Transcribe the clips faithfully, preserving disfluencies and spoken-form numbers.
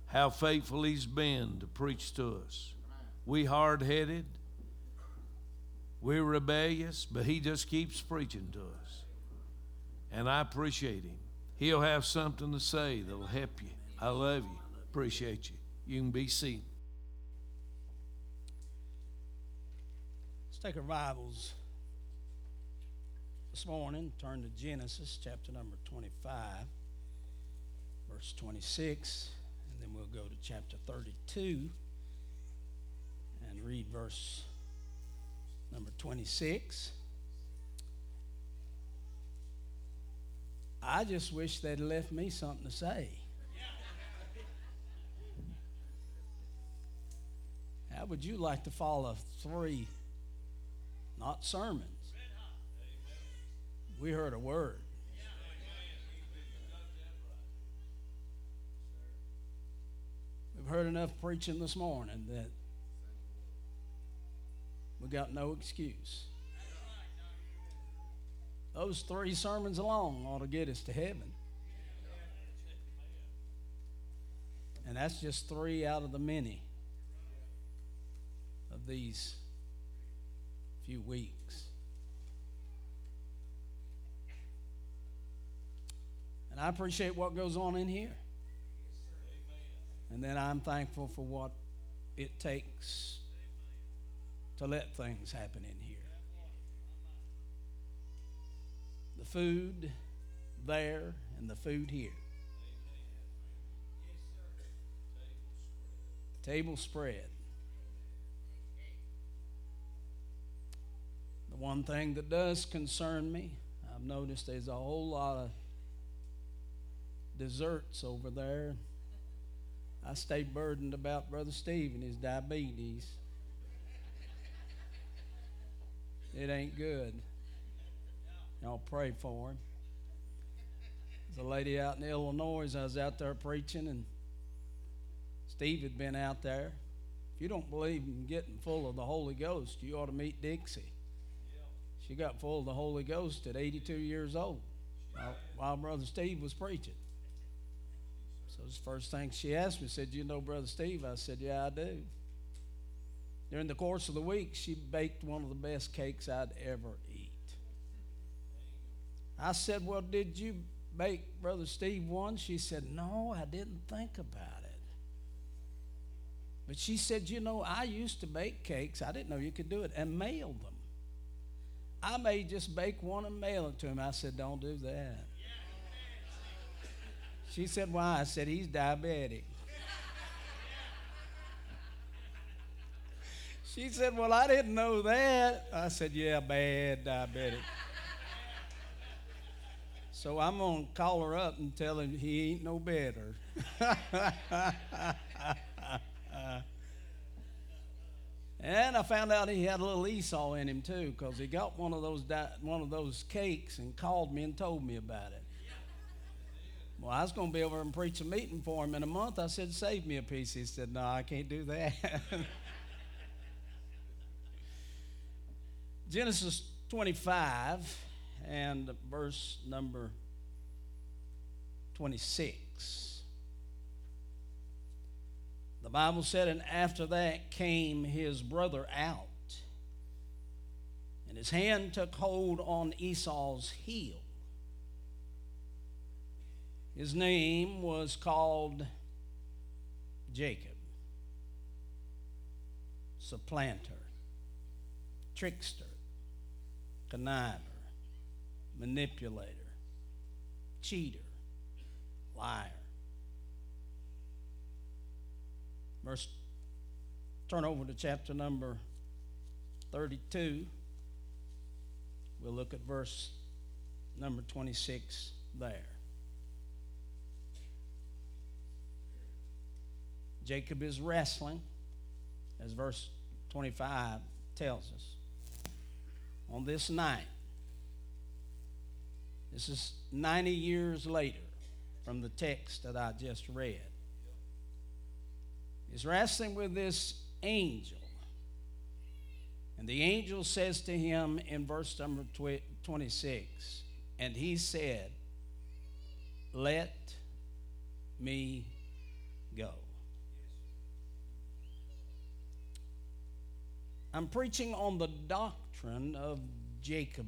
how faithful he's been to preach to us. We hard-headed, we're rebellious, but he just keeps preaching to us. And I appreciate him. He'll have something to say that'll help you. I love you. Appreciate you. You can be seated. Let's take our Bibles this morning. Turn to Genesis chapter number twenty-five, verse twenty-six. And then we'll go to chapter thirty-two and read verse number twenty-six. I just wish they'd left me something to say. How would you like to follow three, not sermons? We heard a word. We've heard enough preaching this morning that we got no excuse. Those three sermons alone ought to get us to heaven. And that's just three out of the many of these few weeks. And I appreciate what goes on in here. And then I'm thankful for what it takes to let things happen in here. The food there and the food here. Table spread. The one thing that does concern me, I've noticed there's a whole lot of desserts over there. I stay burdened about Brother Steve and his diabetes. It ain't good. Y'all pray for him. There's a lady out in Illinois. I was out there preaching, and Steve had been out there. If you don't believe in getting full of the Holy Ghost, you ought to meet Dixie. She got full of the Holy Ghost at eighty-two years old while, while Brother Steve was preaching. So the first thing she asked me, said, "You know Brother Steve?" I said, "Yeah, I do." During the course of the week, she baked one of the best cakes I'd ever eat. I said, "Well, did you bake Brother Steve one?" She said, "No, I didn't think about it." But she said, "You know, I used to bake cakes. I didn't know you could do it, and mail them. I may just bake one and mail it to him." I said, "Don't do that." She said, "Why?" I said, "He's diabetic." She said, "Well, I didn't know that." I said, "Yeah, bad diabetic." So I'm going to call her up and tell him he ain't no better. And I found out he had a little Esau in him too, because he got one of those di- one of those cakes and called me and told me about it. Well, I was going to be over and preach a meeting for him in a month. I said, "Save me a piece." He said, "No, I can't do that." Genesis twenty-five and verse number twenty-six. The Bible said, "And after that came his brother out, and his hand took hold on Esau's heel. His name was called Jacob, supplanter, trickster, conniver, manipulator, cheater, liar." Verse, turn over to chapter number thirty-two. We'll look at verse number twenty-six there. Jacob is wrestling, as verse twenty-five tells us. On this night, this is ninety years later from the text that I just read. He's wrestling with this angel. And the angel says to him in verse number twenty-six, "And he said, 'Let me go.'" I'm preaching on the doctrine of Jacobism.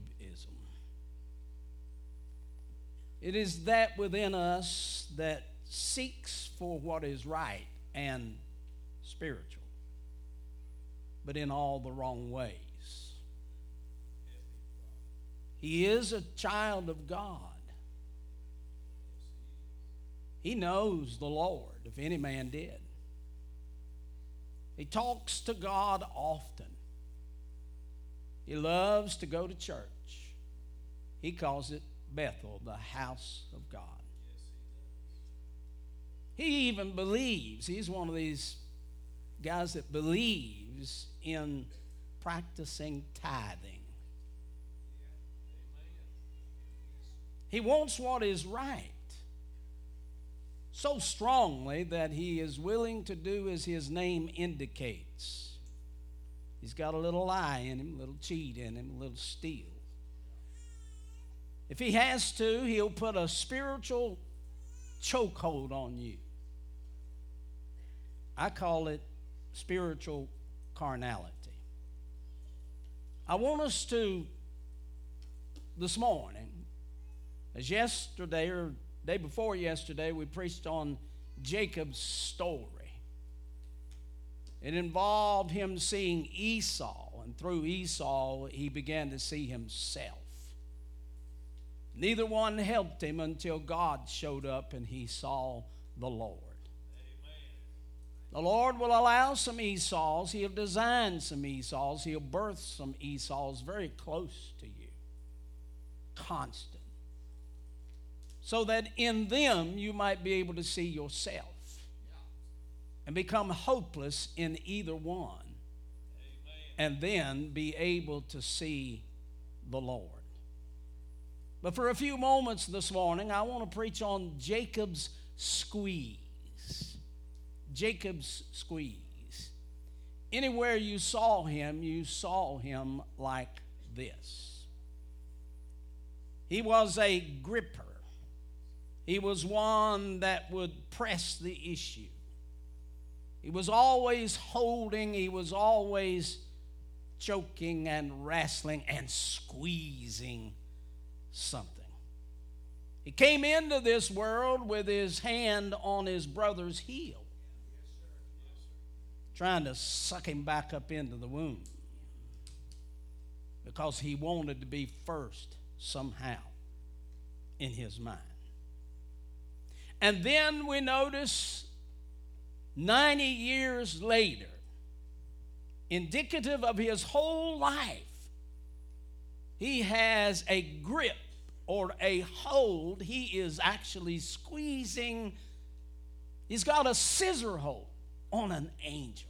It is that within us that seeks for what is right and spiritual, but in all the wrong ways. He is a child of God. He knows the Lord, if any man did. He talks to God often. He loves to go to church. He calls it Bethel, the house of God. He even believes, he's one of these guys that believes in practicing tithing. He wants what is right so strongly that he is willing to do as his name indicates. He's got a little lie in him, a little cheat in him, a little steal. If he has to, he'll put a spiritual chokehold on you. I call it spiritual carnality. I want us to, this morning, as yesterday or day before yesterday, we preached on Jacob's story. It involved him seeing Esau, and through Esau, he began to see himself. Neither one helped him until God showed up and he saw the Lord. Amen. The Lord will allow some Esau's. He'll design some Esau's. He'll birth some Esau's very close to you. Constant. So that in them you might be able to see yourself and become hopeless in either one. Amen. And then be able to see the Lord. But for a few moments this morning, I want to preach on Jacob's squeeze. Jacob's squeeze. Anywhere you saw him, you saw him like this. He was a gripper. He was one that would press the issue. He was always holding, he was always choking and wrestling and squeezing something. He came into this world with his hand on his brother's heel, trying to suck him back up into the womb because he wanted to be first somehow in his mind. And then we notice ninety years later, indicative of his whole life, he has a grip or a hold. He is actually squeezing. He's got a scissor hold on an angel.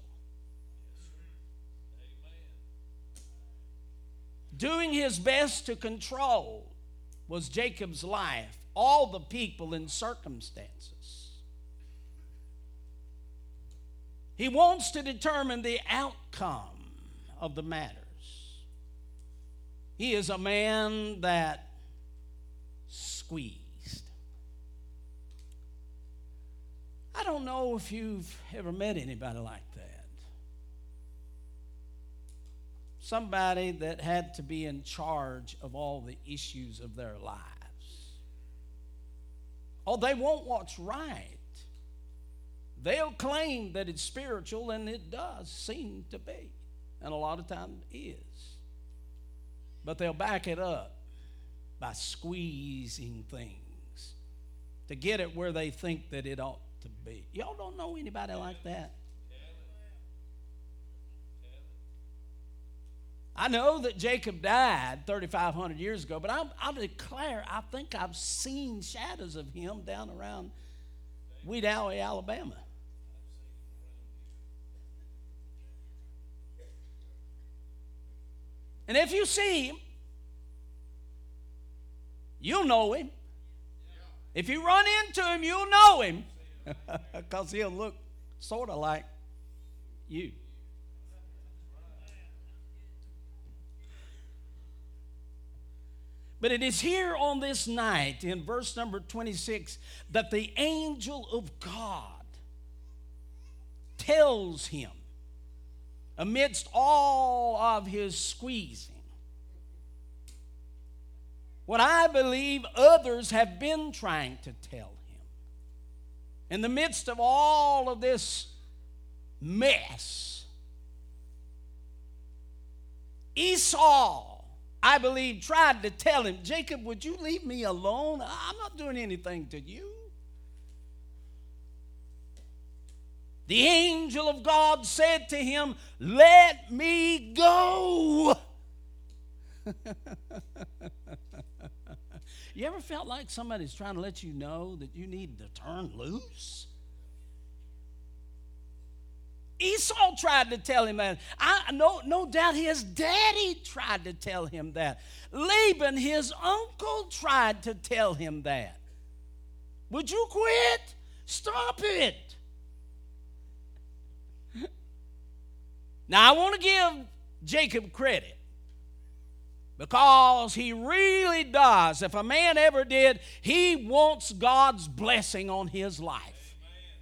Doing his best to control was Jacob's life, all the people and circumstances. He wants to determine the outcome of the matters. He is a man that squeezed. I don't know if you've ever met anybody like that. Somebody that had to be in charge of all the issues of their lives. Oh, they won't what's right. They'll claim that it's spiritual, and it does seem to be. And a lot of times it is. But they'll back it up by squeezing things to get it where they think that it ought to be. Y'all don't know anybody like that? I know that Jacob died thirty-five hundred years ago, but I, I declare I think I've seen shadows of him down around Wedowee, Alabama. And if you see him, you'll know him. If you run into him, you'll know him because he'll look sort of like you. But it is here on this night in verse number twenty-six that the angel of God tells him amidst all of his squeezing, what I believe others have been trying to tell him, in the midst of all of this mess, Esau, I believe, tried to tell him, Jacob, would you leave me alone? I'm not doing anything to you. The angel of God said to him, let me go. You ever felt like somebody's trying to let you know that you need to turn loose? Esau tried to tell him that. I, no, no doubt his daddy tried to tell him that. Laban, his uncle, tried to tell him that. Would you quit? Stop it. Now, I want to give Jacob credit, because he really does. If a man ever did, he wants God's blessing on his life.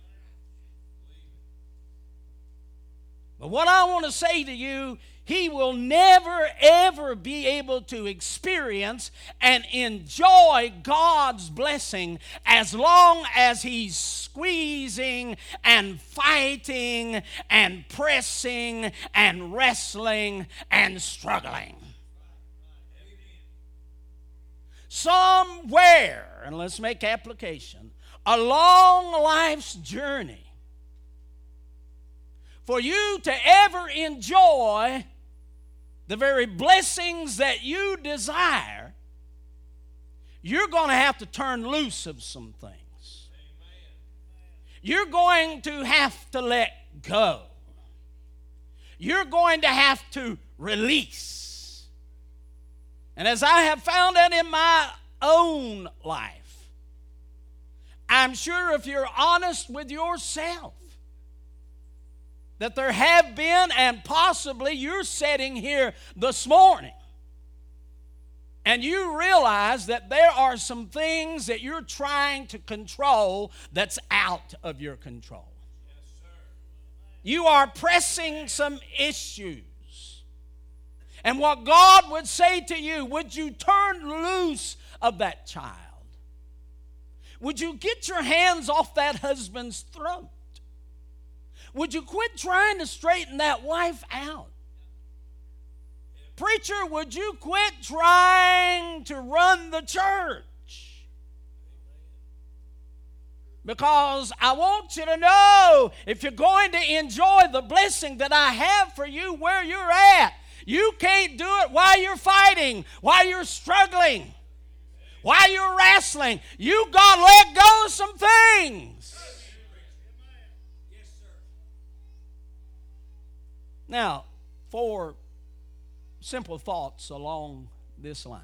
But what I want to say to you, he will never, ever be able to experience and enjoy God's blessing as long as he's squeezing and fighting and pressing and wrestling and struggling. Somewhere, and let's make application, along life's journey, for you to ever enjoy the very blessings that you desire, you're going to have to turn loose of some things. You're going to have to let go. You're going to have to release. And as I have found out in my own life, I'm sure if you're honest with yourself, that there have been, and possibly you're sitting here this morning, and you realize that there are some things that you're trying to control that's out of your control. Yes, sir. You are pressing some issues. And what God would say to you, would you turn loose of that child? Would you get your hands off that husband's throat? Would you quit trying to straighten that wife out? Preacher, would you quit trying to run the church? Because I want you to know, if you're going to enjoy the blessing that I have for you where you're at, you can't do it while you're fighting, while you're struggling, while you're wrestling. You got to let go of some things. Now, four simple thoughts along this line.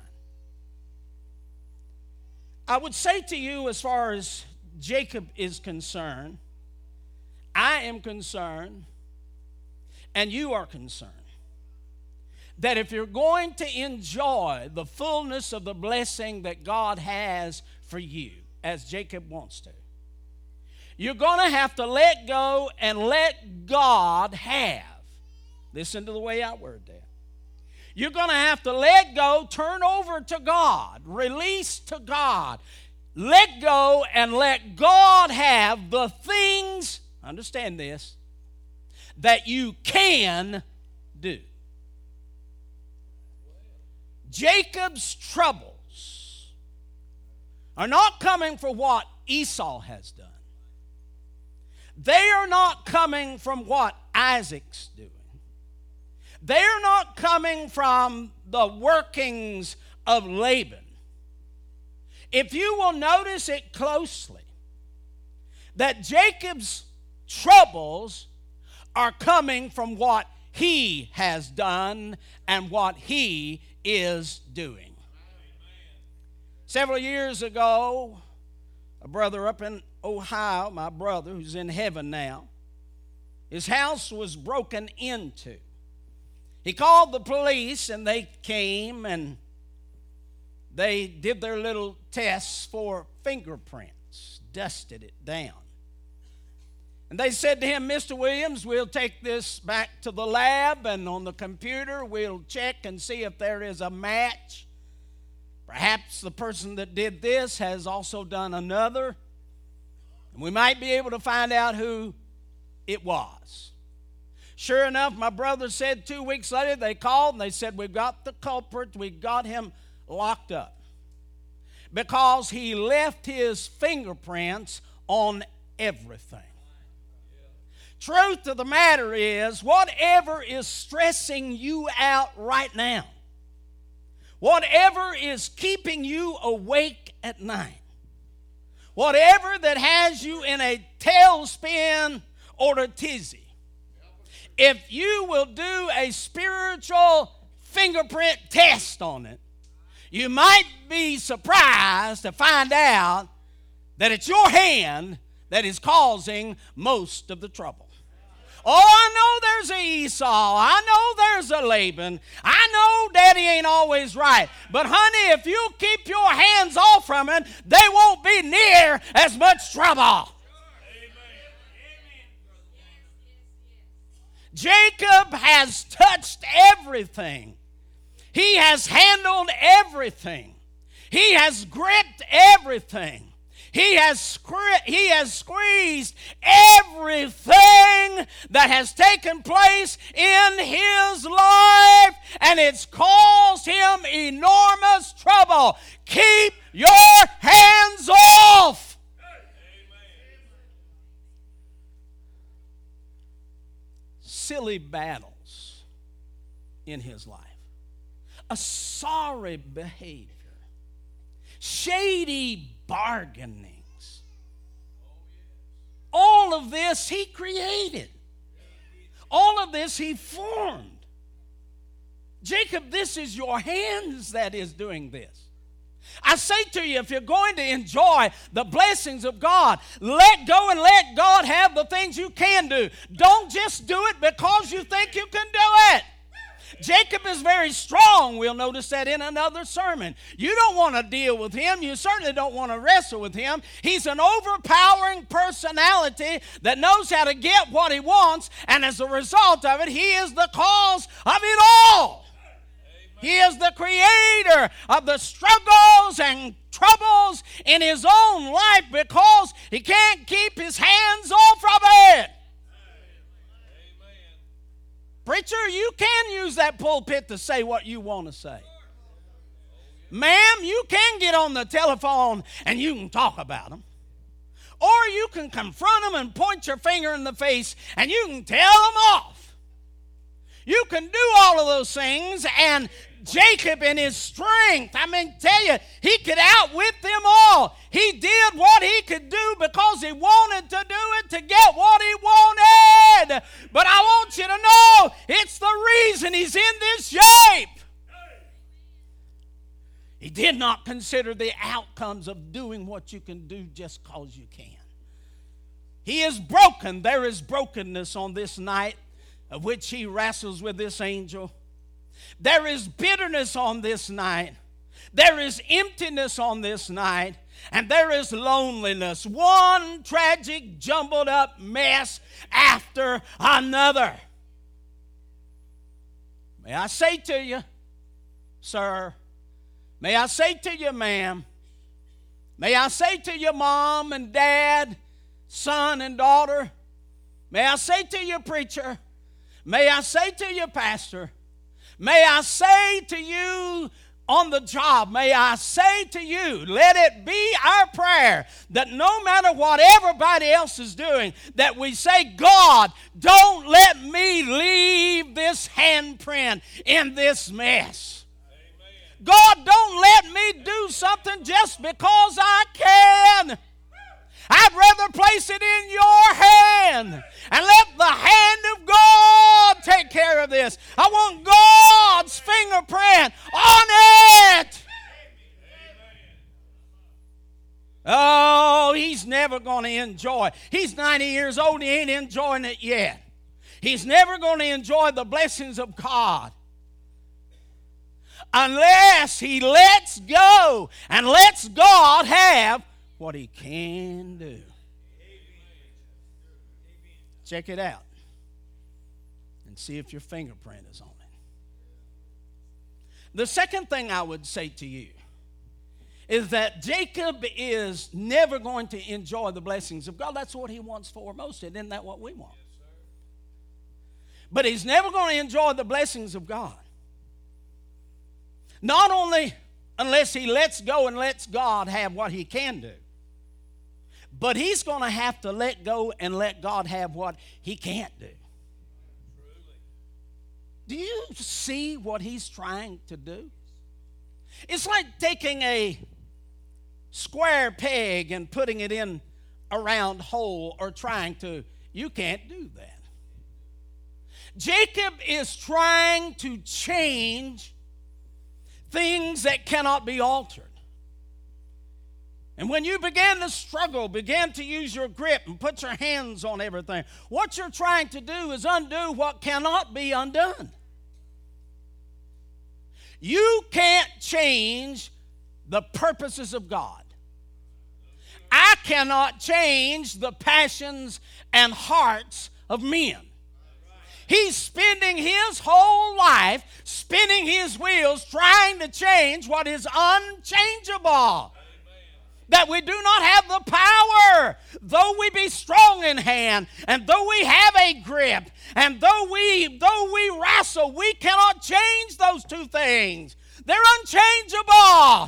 I would say to you, as far as Jacob is concerned, I am concerned, and you are concerned, that if you're going to enjoy the fullness of the blessing that God has for you, as Jacob wants to, you're going to have to let go and let God have. Listen to the way I word that. You're going to have to let go, turn over to God, release to God, let go and let God have the things, understand this, that you can do. Jacob's troubles are not coming from what Esau has done. They are not coming from what Isaac's doing. They're not coming from the workings of Laban. If you will notice it closely, that Jacob's troubles are coming from what he has done and what he is doing. Several years ago, a brother up in Ohio, my brother who's in heaven now, his house was broken into. He called the police, and they came and they did their little tests for fingerprints, dusted it down. And And they said to him, Mister Williams, we'll take this back to the lab, and on the computer we'll check and see if there is a match. Perhaps the person that did this has also done another. And we might be able to find out who it was. Sure enough, my brother said two weeks later they called and they said, we've got the culprit, we got him locked up. Because he left his fingerprints on everything. Truth of the matter is, whatever is stressing you out right now, whatever is keeping you awake at night, whatever that has you in a tailspin or a tizzy, if you will do a spiritual fingerprint test on it, you might be surprised to find out that it's your hand that is causing most of the trouble. Oh, I know there's a Esau. I know there's a Laban. I know Daddy ain't always right. But honey, if you keep your hands off from it, they won't be near as much trouble. Amen. Jacob has touched everything. He has handled everything. He has gripped everything. He has, scri- he has squeezed everything that has taken place in his life, and it's caused him enormous trouble. Keep your hands off. Silly battles in his life. A sorry behavior. Shady bargainings. All of this he created. All of this he formed. Jacob, this is your hands that is doing this. I say to you, if you're going to enjoy the blessings of God, let go and let God have the things you can do. Don't just do it because you think you can do it. Jacob is very strong. We'll notice that in another sermon. You don't want to deal with him. You certainly don't want to wrestle with him. He's an overpowering personality that knows how to get what he wants, and as a result of it, he is the cause of it all. He is the creator of the struggles and troubles in his own life because he can't keep his hands off of it. Preacher, you can use that pulpit to say what you want to say. Ma'am, you can get on the telephone and you can talk about them. Or you can confront them and point your finger in the face and you can tell them off. You can do all of those things, and Jacob in his strength, I mean, tell you, he could outwit them all. He did what he could do because he wanted to do it to get what he wanted. But I want you to know, it's the reason he's in this shape. He did not consider the outcomes of doing what you can do just because you can. He is broken. There is brokenness on this night of which he wrestles with this angel. There is bitterness on this night. There is emptiness on this night. And there is loneliness. One tragic, jumbled up mess after another. May I say to you, sir, may I say to you, ma'am, may I say to you, mom and dad, son and daughter, may I say to you, preacher, may I say to you, pastor, may I say to you on the job, may I say to you, let it be our prayer that no matter what everybody else is doing, that we say, God, don't let me leave this handprint in this mess. Amen. God, don't let me do something just because I can. I'd rather place it in your hand and let the hand of God take care of this. I want God's fingerprint on it. Oh, he's never going to enjoy. He's ninety years old and he ain't enjoying it yet. He's never going to enjoy the blessings of God unless he lets go and lets God have what he can do. check it out and see if your fingerprint is on it. The second thing I would say to you is that Jacob is never going to enjoy the blessings of God. That's what he wants foremost. Isn't that what we want? But he's never going to enjoy the blessings of God. Not only unless he lets go and lets God have what he can do, but he's going to have to let go and let God have what he can't do. Do you see what he's trying to do? It's like taking a square peg and putting it in a round hole, or trying to. You can't do that. Jacob is trying to change things that cannot be altered. And when you begin to struggle, begin to use your grip and put your hands on everything, what you're trying to do is undo what cannot be undone. You can't change the purposes of God. I cannot change the passions and hearts of men. He's spending his whole life spinning his wheels trying to change what is unchangeable. That we do not have the power, though we be strong in hand, and though we have a grip, and though we though we wrestle, we cannot change those two things. They're unchangeable.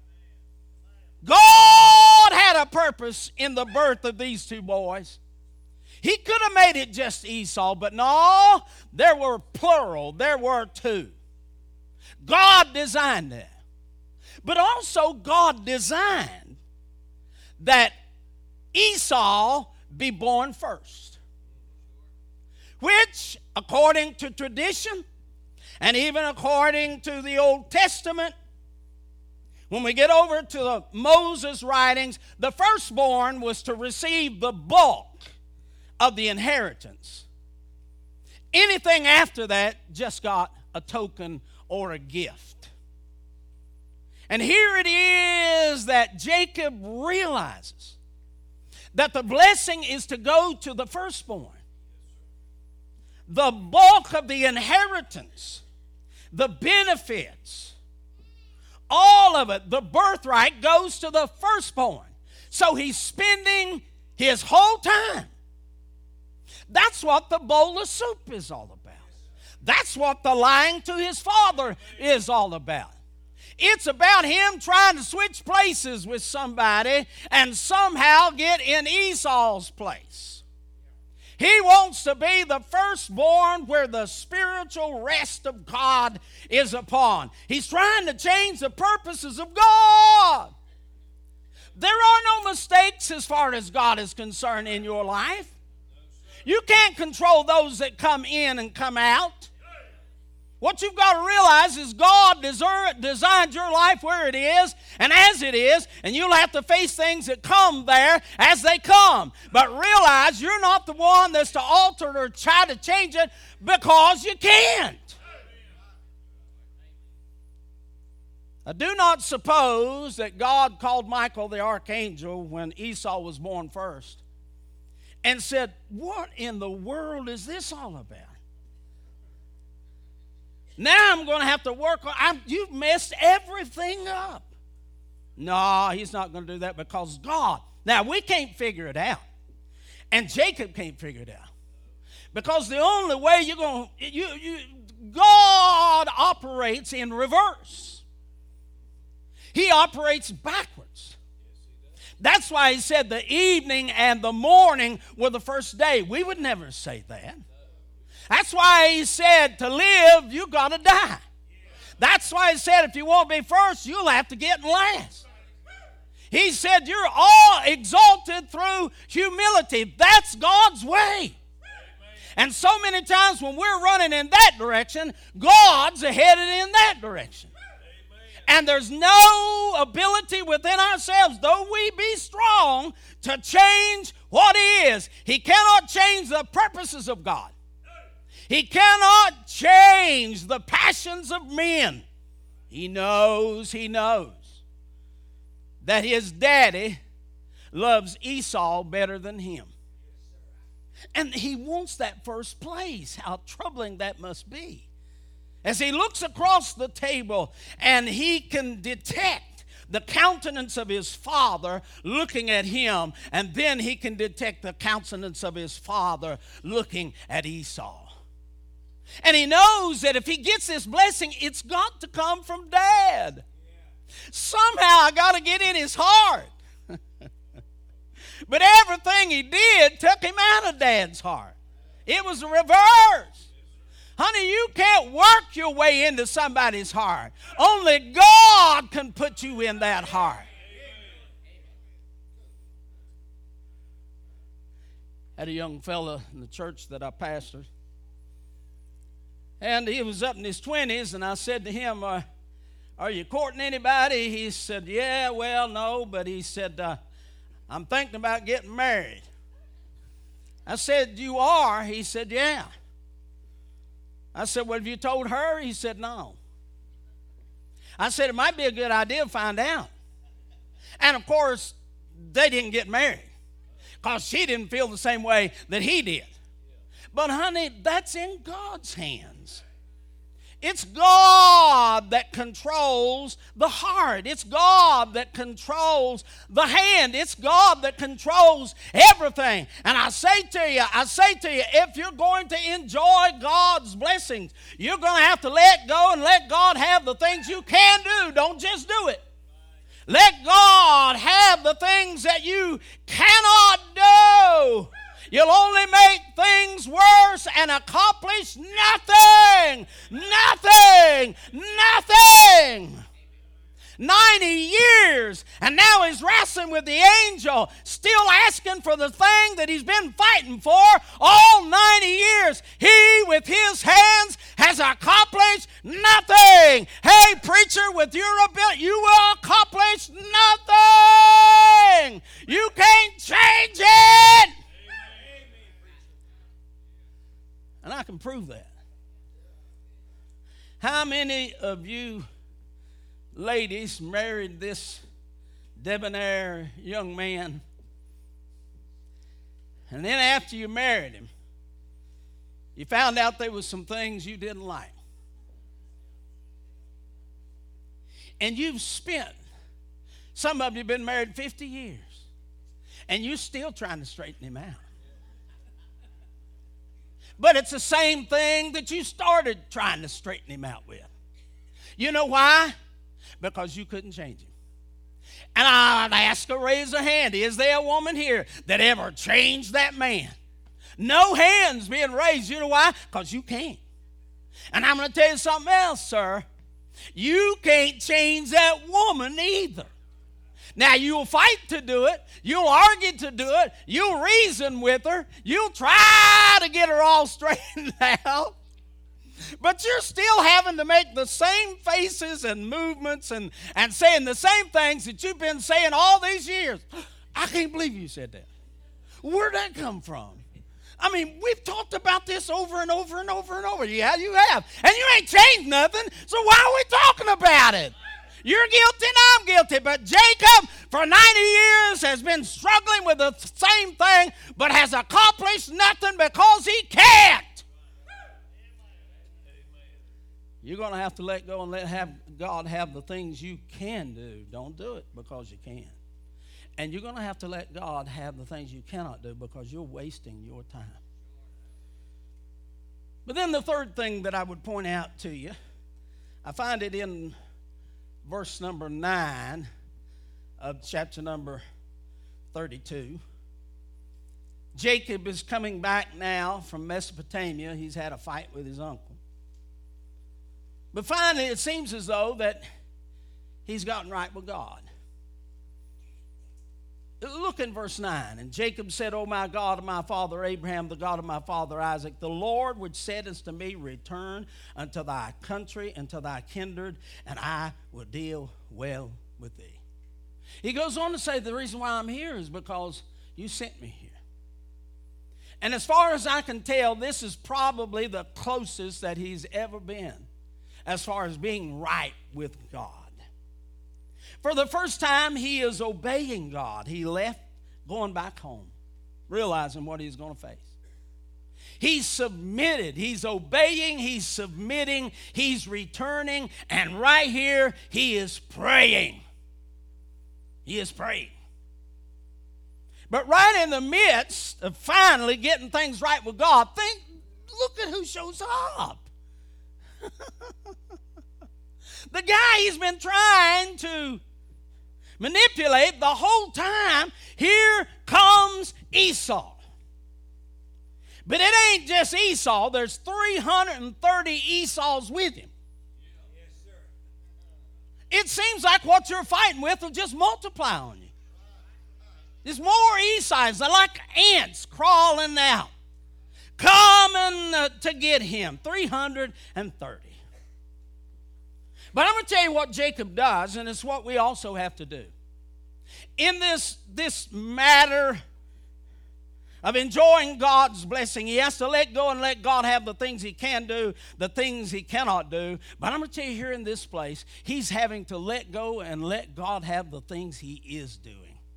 God had a purpose in the birth of these two boys. He could have made it just Esau, but no, there were plural, there were two. God designed that. But also God designed that Esau be born first, which, according to tradition, and even according to the Old Testament, when we get over to the Moses writings, the firstborn was to receive the bulk of the inheritance. Anything after that just got a token or a gift. And here it is that Jacob realizes that the blessing is to go to the firstborn. The bulk of the inheritance, the benefits, all of it, the birthright goes to the firstborn. So he's spending his whole time. That's what the bowl of soup is all about. That's what the lying to his father is all about. It's about him trying to switch places with somebody and somehow get in Esau's place. He wants to be the firstborn where the spiritual rest of God is upon. He's trying to change the purposes of God. There are no mistakes as far as God is concerned in your life. You can't control those that come in and come out. What you've got to realize is God designed your life where it is and as it is, and you'll have to face things that come there as they come. But realize you're not the one that's to alter it or try to change it, because you can't. I do not suppose that God called Michael the archangel when Esau was born first and said, "What in the world is this all about? Now I'm going to have to work on, I'm, you've messed everything up." No, he's not going to do that, because God, now we can't figure it out. And Jacob can't figure it out. Because the only way you're going to, you, you, God operates in reverse. He operates backwards. That's why he said the evening and the morning were the first day. We would never say that. That's why he said to live, you got to die. That's why he said if you want to be first, you'll have to get last. He said you're all exalted through humility. That's God's way. And so many times when we're running in that direction, God's headed in that direction. And there's no ability within ourselves, though we be strong, to change what He is. He cannot change the purposes of God. He cannot change the passions of men. He knows, he knows that his daddy loves Esau better than him. And he wants that first place. How troubling that must be. As he looks across the table and he can detect the countenance of his father looking at him, and then he can detect the countenance of his father looking at Esau. And he knows that if he gets this blessing, it's got to come from Dad. Somehow I got to get in his heart. But everything he did took him out of Dad's heart. It was the reverse. Honey, you can't work your way into somebody's heart. Only God can put you in that heart. I had a young fella in the church that I pastored. And he was up in his twenties, and I said to him, uh, are you courting anybody? He said, yeah, well, no. But he said, uh, I'm thinking about getting married. I said, you are? He said, yeah. I said, well, have you told her? He said, no. I said, it might be a good idea to find out. And, of course, they didn't get married because she didn't feel the same way that he did. But, honey, that's in God's hands. It's God that controls the heart. It's God that controls the hand. It's God that controls everything. And I say to you, I say to you, if you're going to enjoy God's blessings, you're going to have to let go and let God have the things you can do. Don't just do it. Let God have the things that you cannot do. You'll only make things worse and accomplish nothing. Nothing. Nothing. ninety years, and now he's wrestling with the angel, still asking for the thing that he's been fighting for all ninety years. He, with his hands, has accomplished nothing. Hey, preacher, with your ability, you will accomplish nothing. You can't change it. And I can prove that. How many of you ladies married this debonair young man, and then after you married him, you found out there was some things you didn't like? And you've spent, some of you have been married fifty years, and you're still trying to straighten him out. But it's the same thing that you started trying to straighten him out with. You know why? Because you couldn't change him. And I'd ask her, raise a hand. Is there a woman here that ever changed that man? No hands being raised. You know why? Because you can't. And I'm going to tell you something else, sir. You can't change that woman either. Now, you'll fight to do it. You'll argue to do it. You'll reason with her. You'll try to get her all straightened out. But you're still having to make the same faces and movements and, and saying the same things that you've been saying all these years. I can't believe you said that. Where'd that come from? I mean, we've talked about this over and over and over and over. Yeah, you have. And you ain't changed nothing, so why are we talking about it? You're guilty and I'm guilty. But Jacob, for ninety years, has been struggling with the same thing, but has accomplished nothing because he can't. You're going to have to let go and let have God have the things you can do. Don't do it because you can. And you're going to have to let God have the things you cannot do because you're wasting your time. But then the third thing that I would point out to you, I find it in verse number nine of chapter number thirty-two. Jacob is coming back now from Mesopotamia. He's had a fight with his uncle. But finally, it seems as though that he's gotten right with God. Look in verse nine. And Jacob said, O my God of my father Abraham, the God of my father Isaac, the Lord which said unto me, return unto thy country and to thy kindred, and I will deal well with thee. He goes on to say, the reason why I'm here is because you sent me here. And as far as I can tell, this is probably the closest that he's ever been as far as being right with God. For the first time, he is obeying God. He left, going back home, realizing what he's going to face. He's submitted. He's obeying. He's submitting. He's returning. And right here, he is praying. He is praying. But right in the midst of finally getting things right with God, think, look at who shows up. The guy he's been trying to manipulate the whole time, here comes Esau. But it ain't just Esau. There's three hundred thirty Esau's with him. It seems like what you're fighting with will just multiply on you. There's more Esau's. They're like ants crawling out, coming uh, to get him. three hundred thirty. But I'm going to tell you what Jacob does, and it's what we also have to do. In this, this matter of enjoying God's blessing, he has to let go and let God have the things he can do, the things he cannot do. But I'm going to tell you here in this place, he's having to let go and let God have the things he is doing.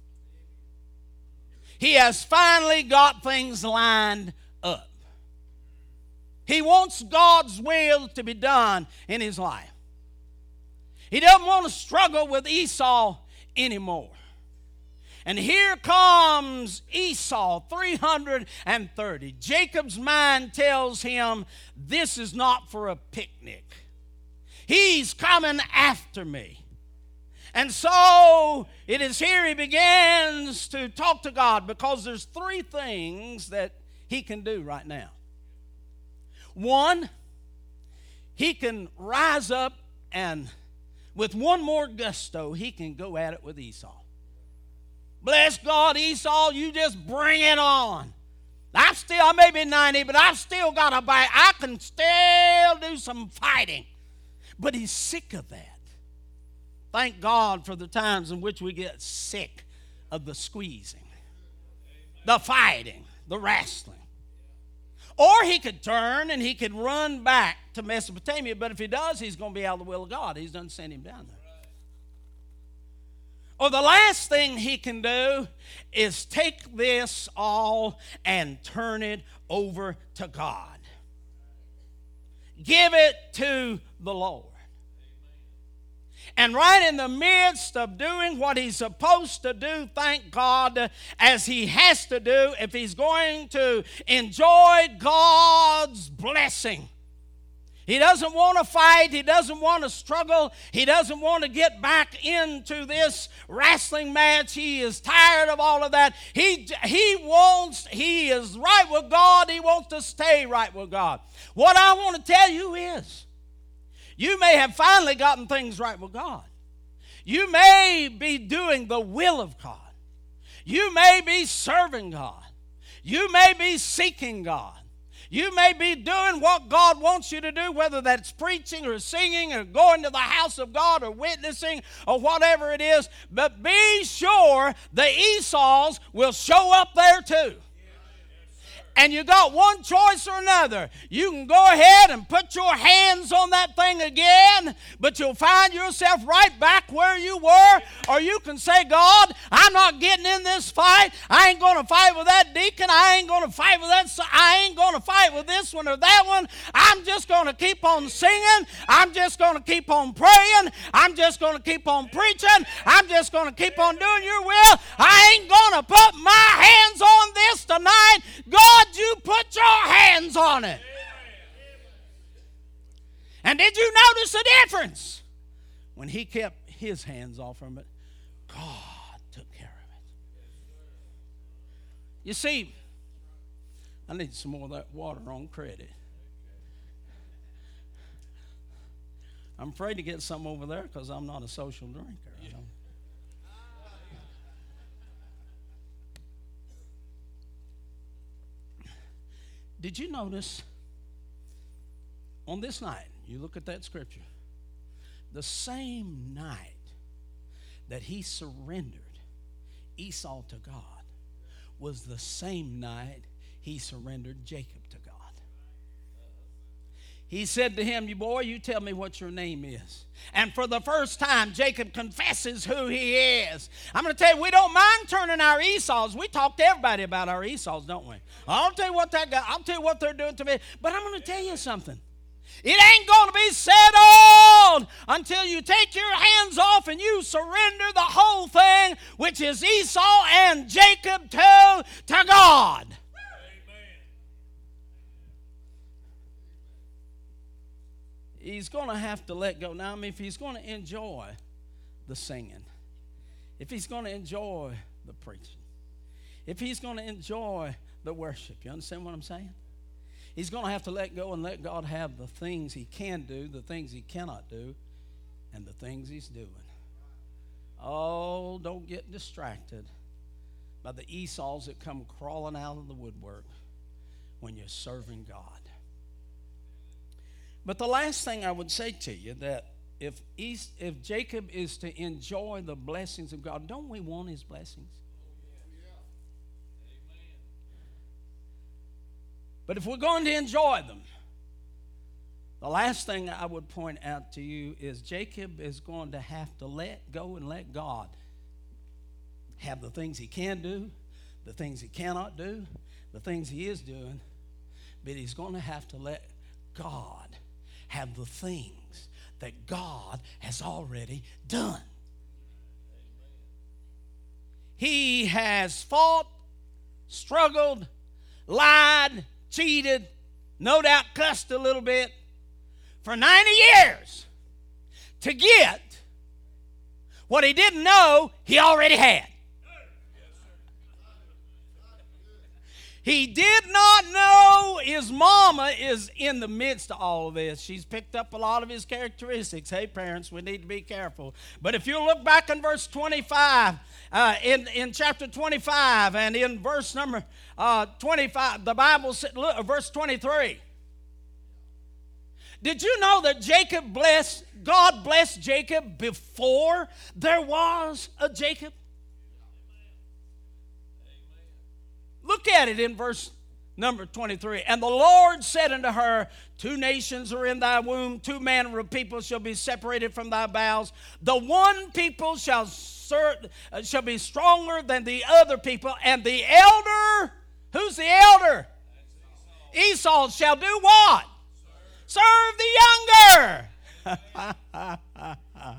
He has finally got things lined up. He wants God's will to be done in his life. He doesn't want to struggle with Esau anymore. And here comes Esau, three hundred thirty. Jacob's mind tells him, this is not for a picnic. He's coming after me. And so it is here he begins to talk to God, because there's three things that he can do right now. One, he can rise up and with one more gusto, he can go at it with Esau. Bless God, Esau, you just bring it on. I'm still, I may be ninety, but I've still got a bite. I can still do some fighting. But he's sick of that. Thank God for the times in which we get sick of the squeezing, the fighting, the wrestling. Or he could turn and he could run back to Mesopotamia, but if he does, he's going to be out of the will of God. He's done sent him down there. Or the last thing he can do is take this all and turn it over to God. Give it to the Lord. And right in the midst of doing what he's supposed to do, thank God, as he has to do, if he's going to enjoy God's blessing. He doesn't want to fight. He doesn't want to struggle. He doesn't want to get back into this wrestling match. He is tired of all of that. He, he wants, he is right with God. He wants to stay right with God. What I want to tell you is, you may have finally gotten things right with God. You may be doing the will of God. You may be serving God. You may be seeking God. You may be doing what God wants you to do, whether that's preaching or singing or going to the house of God or witnessing or whatever it is. But be sure the Esau's will show up there too. And you got one choice or another. You can go ahead and put your hands on that thing again, but you'll find yourself right back where you were. Or you can say, God, I'm not getting in this fight. I ain't going to fight with that deacon. I ain't going to fight with that. I ain't going to fight with this one or that one. I'm just going to keep on singing. I'm just going to keep on praying. I'm just going to keep on preaching. I'm just going to keep on doing your will. I ain't going to put my hands on this tonight. God, you put your hands on it. And did you notice the difference? When he kept his hands off from it, God took care of it. You see, I need some more of that water on credit. I'm afraid to get some over there because I'm not a social drinker. I don't. Did you notice on this night, you look at that scripture, the same night that he surrendered Esau to God was the same night he surrendered Jacob to God. he said to him, "You boy, you tell me what your name is." And for the first time, Jacob confesses who he is. I'm going to tell you, we don't mind turning our Esau's. We talk to everybody about our Esau's, don't we? I'll tell you what that guy, I'll tell you what they're doing to me. But I'm going to tell you something. It ain't going to be settled until you take your hands off and you surrender the whole thing, which is Esau and Jacob, to, to God. He's going to have to let go. Now, I mean, if he's going to enjoy the singing, if he's going to enjoy the preaching, if he's going to enjoy the worship, you understand what I'm saying? He's going to have to let go and let God have the things he can do, the things he cannot do, and the things he's doing. Oh, don't get distracted by the Esau's that come crawling out of the woodwork when you're serving God. But the last thing I would say to you, that if East, if Jacob is to enjoy the blessings of God, don't we want his blessings? But if we're going to enjoy them, the last thing I would point out to you is Jacob is going to have to let go and let God have the things he can do, the things he cannot do, the things he is doing, but he's going to have to let God have the things that God has already done. He has fought, struggled, lied, cheated, no doubt cussed a little bit for ninety years to get what he didn't know he already had. He did not know his mama is in the midst of all of this. She's picked up a lot of his characteristics. Hey, parents, we need to be careful. But if you look back in verse twenty-five, uh, in, in chapter twenty-five, and in verse number uh, twenty-five, the Bible said, look, verse twenty-three. Did you know that Jacob blessed, God blessed Jacob before there was a Jacob? Look at it in verse number twenty-three. And the Lord said unto her, two nations are in thy womb, two manner of people shall be separated from thy bowels. The one people shall, ser- uh, shall be stronger than the other people, and the elder, who's the elder? Esau shall do what? Serve, Serve the younger.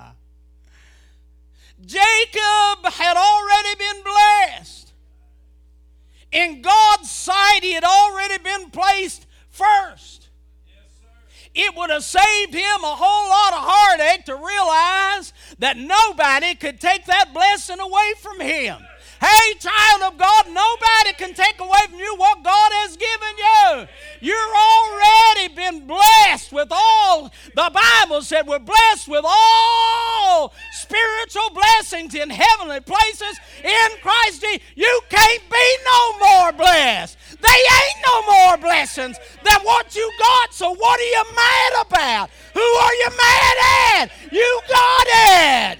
Jacob had already been blessed. In God's sight, he had already been placed first. It would have saved him a whole lot of heartache to realize that nobody could take that blessing away from him. Hey, child of God, nobody can take away from you what God has given you. You're already been blessed with all, the Bible said we're blessed with all spiritual blessings in heavenly places in Christ Jesus. You can't be no more blessed. They ain't no more blessings than what you got, so what are you mad about? Who are you mad at? You got it.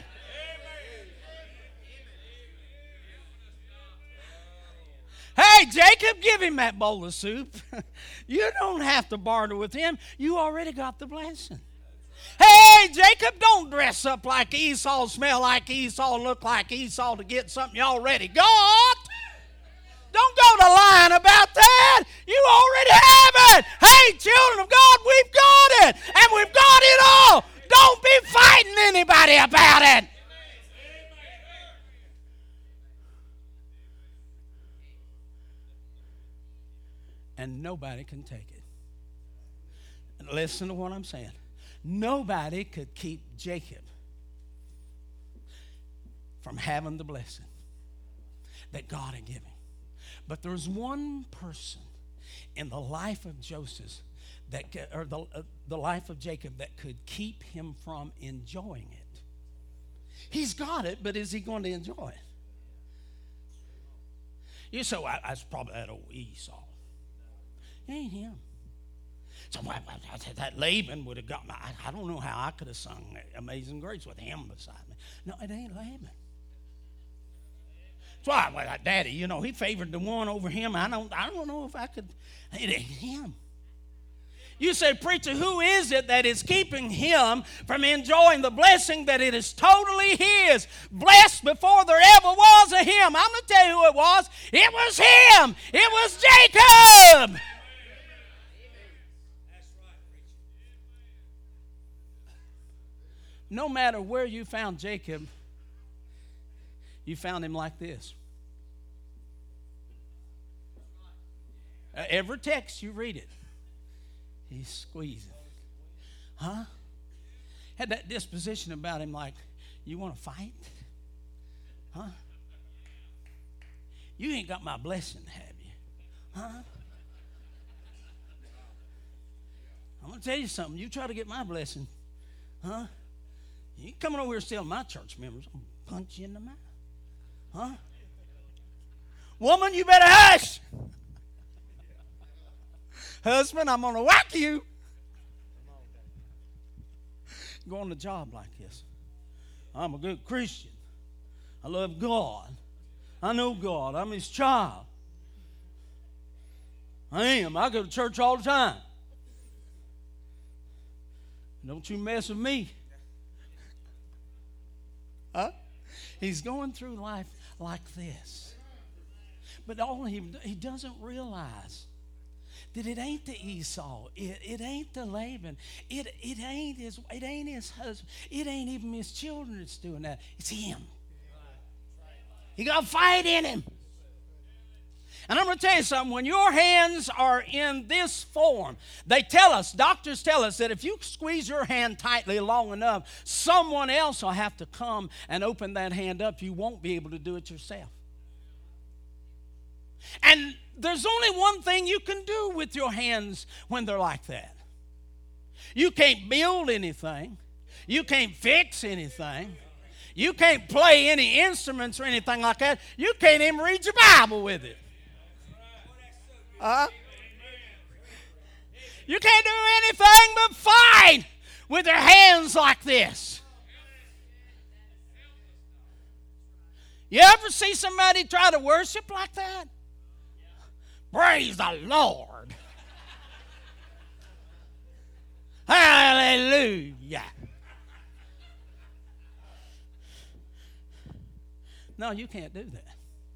Hey, Jacob, give him that bowl of soup. You don't have to barter with him. You already got the blessing. Hey, Jacob, don't dress up like Esau, smell like Esau, look like Esau to get something you already got. Don't go to lying about that. You already have it. Hey, children of God, we've got it. And we've got it all. Don't be fighting anybody about it. And nobody can take it. And listen to what I'm saying. Nobody could keep Jacob from having the blessing that God had given. But there's one person in the life of Joseph that, or the, uh, the life of Jacob, that could keep him from enjoying it. He's got it, but is he going to enjoy it? You say, well, that's probably that old Esau. It ain't him. So that Laban would have got my, I don't know how I could have sung Amazing Grace with him beside me. No, it ain't Laban. That's why, well, Daddy, you know, he favored the one over him. I don't, I don't know if I could. It ain't him. You say, preacher, who is it that is keeping him from enjoying the blessing that it is totally his? Blessed before there ever was a him. I'm going to tell you who it was. It was him. It was Jacob. No matter where you found Jacob, you found him like this. Uh, every text you read it, he's squeezing. Huh? Had that disposition about him like, you want to fight? Huh? You ain't got my blessing, have you? Huh? I'm going to tell you something. You try to get my blessing, huh? You ain't coming over here stealing my church members. I'm going to punch you in the mouth. Huh? Woman, you better hush. Husband, I'm going to whack you. Go on the job like this. I'm a good Christian. I love God. I know God. I'm his child. I am. I go to church all the time. Don't you mess with me. Huh? He's going through life like this. But all he, he doesn't realize that it ain't the Esau, it, it ain't the Laban, it, it ain't his it ain't his husband, it ain't even his children that's doing that. It's him. He got fight in him. And I'm going to tell you something. When your hands are in this form, they tell us, doctors tell us that if you squeeze your hand tightly long enough, someone else will have to come and open that hand up. You won't be able to do it yourself. And there's only one thing you can do with your hands when they're like that. You can't build anything. You can't fix anything. You can't play any instruments or anything like that. You can't even read your Bible with it. Uh, you can't do anything but fight with your hands like this. You ever see somebody try to worship like that? Praise the Lord. Hallelujah. No, you can't do that.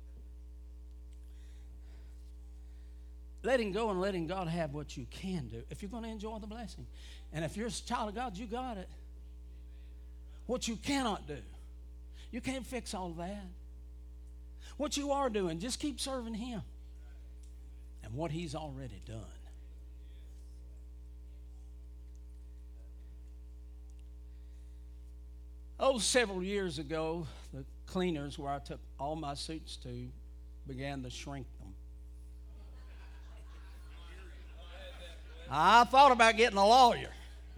Letting go and letting God have what you can do. If you're going to enjoy the blessing. And if you're a child of God, you got it. What you cannot do. You can't fix all that. What you are doing, just keep serving him. And what he's already done. Oh, several years ago, the cleaners where I took all my suits to began to shrink them. I thought about getting a lawyer.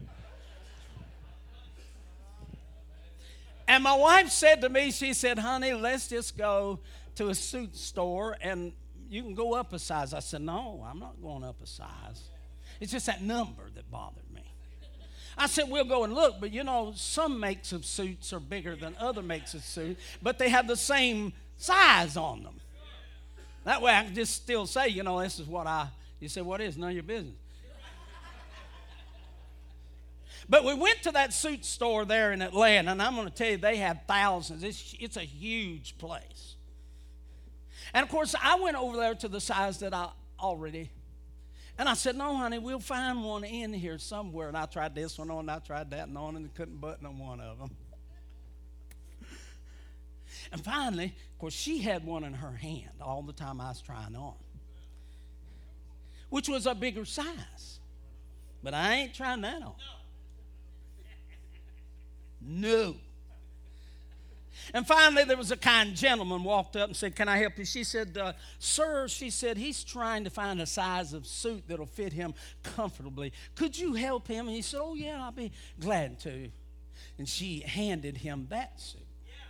And my wife said to me, she said, honey, let's just go to a suit store and you can go up a size. I said, no, I'm not going up a size. It's just that number that bothered me. I said, we'll go and look, but you know, some makes of suits are bigger than other makes of suits, but they have the same size on them. That way I can just still say, you know, this is what I, you say, what is? None of your business. But we went to that suit store there in Atlanta, and I'm going to tell you, they have thousands. It's, it's a huge place. And, of course, I went over there to the size that I already, and I said, no, honey, we'll find one in here somewhere. And I tried this one on, and I tried that one on, and I couldn't button on one of them. And finally, of course, she had one in her hand all the time I was trying on, which was a bigger size. But I ain't trying that on. No. And finally, there was a kind gentleman walked up and said, can I help you? She said, uh, sir, she said, he's trying to find a size of suit that'll fit him comfortably. Could you help him? And he said, oh, yeah, I'll be glad to. And she handed him that suit.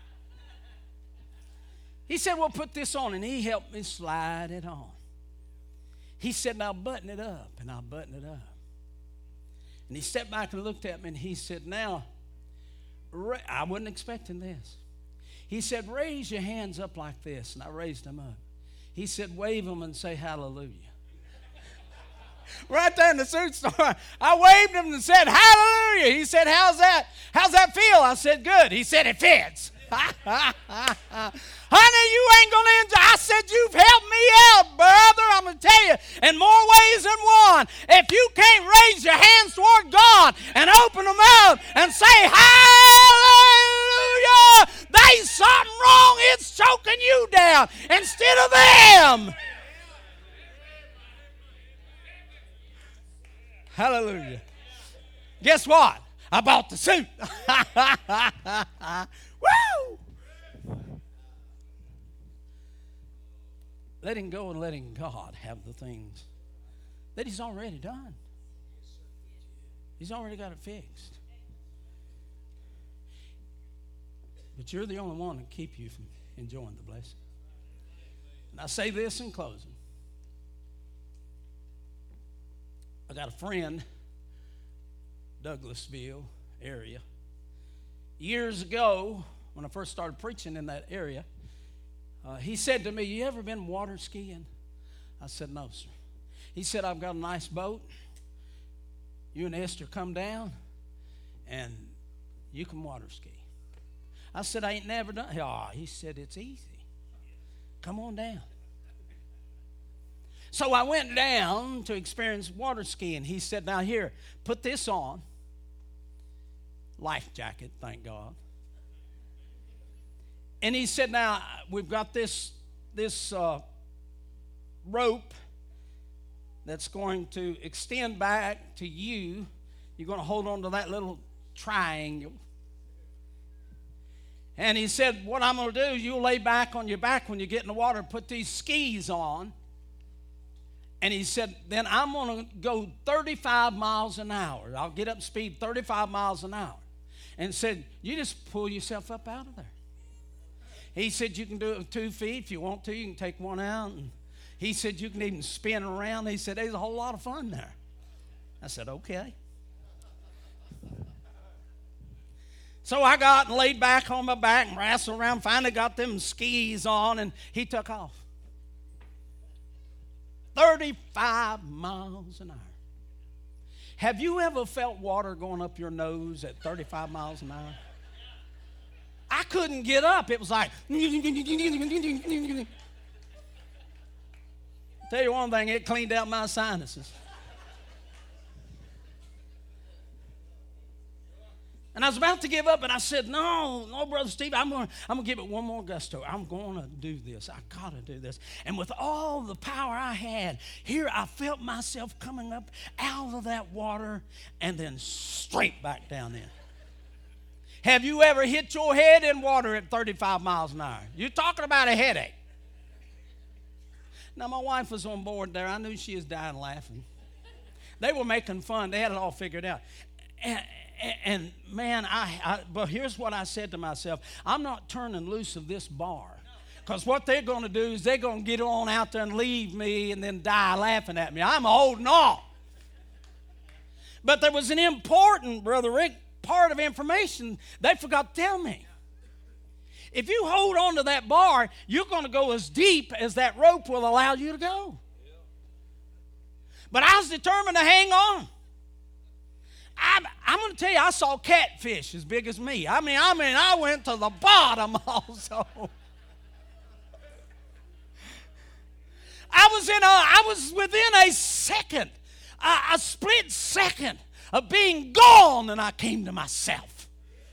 He said, well, put this on. And he helped me slide it on. He said, now button it up. And I buttoned it up. And he stepped back and looked at me and he said, now, I wasn't expecting this. He said, raise your hands up like this. And I raised them up. He said, wave them and say hallelujah. right there in the suit store. I waved him and said, hallelujah. He said, how's that? How's that feel? I said, good. He said, it fits. Honey, you ain't going to enjoy. I said, you've helped me out, brother. I'm going to tell you, in more ways than one. If you can't raise your hands toward God and open them up and say, hallelujah, there's something wrong. It's choking you down instead of them. Hallelujah. Guess what? I bought the suit. Woo! Letting go and letting God have the things that He's already done. He's already got it fixed. But you're the only one to keep you from enjoying the blessing. And I say this in closing. I got a friend, Douglasville area. Years ago, when I first started preaching in that area, uh, he said to me, you ever been water skiing? I said, no, sir. He said, I've got a nice boat. You and Esther come down, and you can water ski. I said, I ain't never done it. Oh, he said, it's easy. Come on down. So I went down to experience water skiing. He said, now here, put this on. Life jacket, thank God. And he said, now, we've got this, this uh, rope that's going to extend back to you. You're going to hold on to that little triangle. And he said, what I'm going to do is you'll lay back on your back when you get in the water, put these skis on. And he said, then I'm going to go thirty-five miles an hour. I'll get up to speed thirty-five miles an hour. And said, you just pull yourself up out of there. He said, you can do it with two feet. If you want to, you can take one out. And he said, you can even spin around. He said, there's a whole lot of fun there. I said, okay. So I got and laid back on my back and wrestled around. Finally got them skis on, and he took off. thirty-five miles an hour. Have you ever felt water going up your nose at thirty-five miles an hour? I couldn't get up. It was like, tell you one thing, it cleaned out my sinuses. And I was about to give up, and I said, no, no, Brother Steve, I'm going I'm to give it one more gusto. I'm going to do this. I got to do this. And with all the power I had, here I felt myself coming up out of that water and then straight back down in. Have you ever hit your head in water at thirty-five miles an hour? You're talking about a headache. Now, my wife was on board there. I knew she was dying laughing. They were making fun. They had it all figured out. And, And, man, I, I, but here's what I said to myself. I'm not turning loose of this bar. Because what they're going to do is they're going to get on out there and leave me and then die laughing at me. I'm holding on. But there was an important, Brother Rick, part of information they forgot to tell me. If you hold on to that bar, you're going to go as deep as that rope will allow you to go. But I was determined to hang on. I'm, I'm going to tell you, I saw catfish as big as me. I mean, I mean, I went to the bottom also. I was in a, I was within a second, a, a split second of being gone, and I came to myself.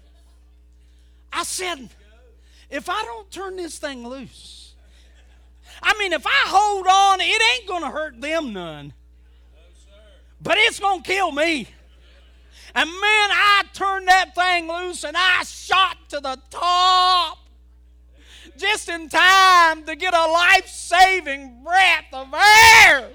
I said, if I don't turn this thing loose, I mean, if I hold on, it ain't going to hurt them none. But it's going to kill me. And man, I turned that thing loose and I shot to the top just in time to get a life-saving breath of air.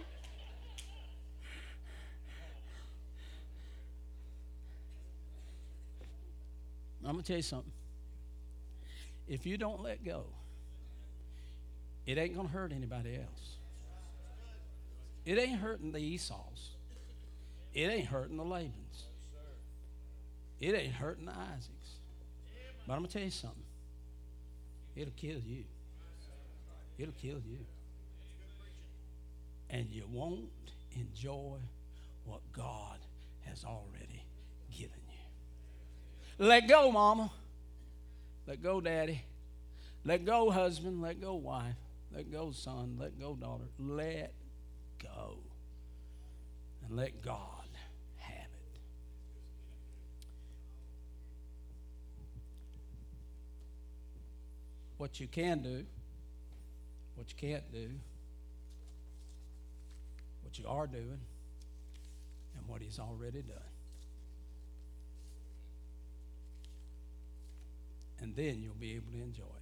I'm going to tell you something. If you don't let go, it ain't going to hurt anybody else. It ain't hurting the Esau's. It ain't hurting the Laban's. It ain't hurting the Isaacs. But I'm going to tell you something. It'll kill you. It'll kill you. And you won't enjoy what God has already given you. Let go, mama. Let go, daddy. Let go, husband. Let go, wife. Let go, son. Let go, daughter. Let go. And let God have it. What you can do, what you can't do, what you are doing, and what He's already done. And then you'll be able to enjoy it.